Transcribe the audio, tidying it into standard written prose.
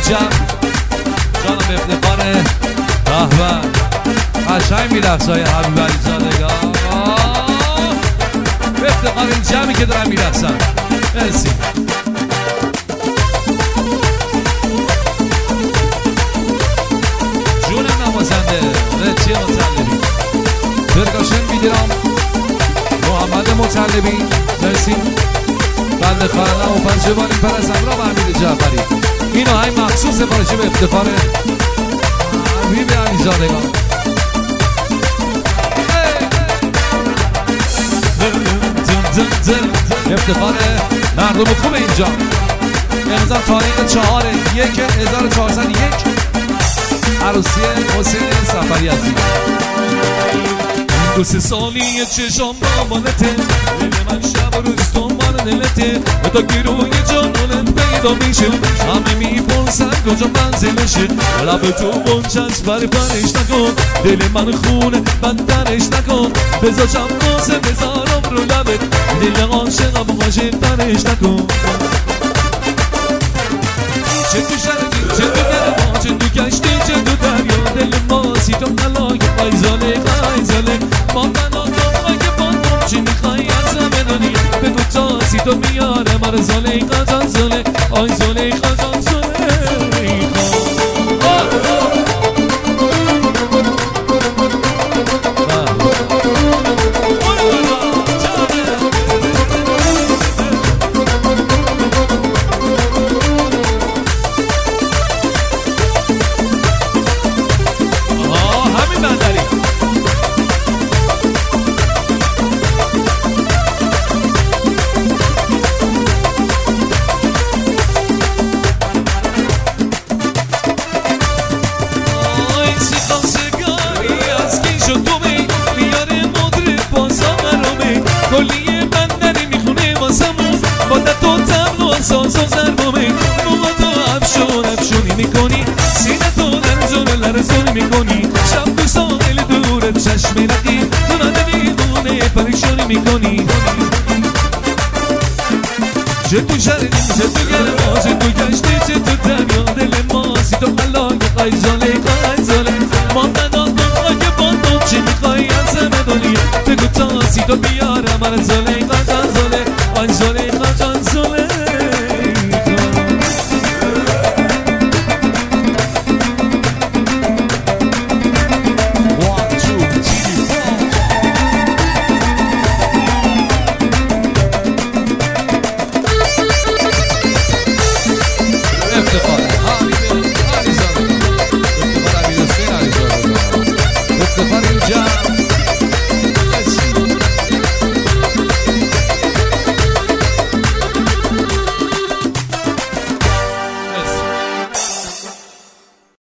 جمع جانم افتخار رهبر قشنگ میرقصه های حبیب علی زادگان به افتخار این جمعی که دارم میرقصم. مرسی. جونم نوازنده رچی مطلبی برگاشن میگیرم محمد مطلبی. مرسی. بنده خانم و پنجوانی پرستم را محمید جعفری. این آهنگ مخصوص بارشی به افتخار حبیب علی زادگان. افتخار مردم خوب اینجا. امضا تاریخ 4/1/1401 عروسی حسین سفری عزیز. 2-3 سالی چشام مامانته دل من شب و روز دنبال دلته و تا که روی جانونت پیدا میشه همه میپرسن کجا منزلشه لب تو منچست برش نکن دل من خونه بدترش نکن بذار شماسه بذارم رو لبت دل عاشقم عاشقترش نکن. چه تو شرقی چه تو گرما چه تو کشتی چه تو دریا دل ما سی تو قلای قایزاله قایزاله ما بنا تو که بانم چی میخوای ازم بدونی بگو تا سی تو میاره من زاله قجان زاله آی زاله قجان زاله. کلیه بندری میخونه واسمون با تو تبل و ساز و ضربامه موقع تو افشونی میکنی سینه تو لرزون میکنی شب تو ساحل دورت چشم رقی تو نمیمونه پریشانی میکنی. چه تو شرقی چه تو گرما چه تو کشتی چه تو دریا دل ما سی تو قلای قایزاله قایزاله ما ندادم که با تو چی میخوایی ازم بدونی بگو تا سی تو بیارم من زاله قجان زاله آی زاله قجان زاله. افتخار اینجا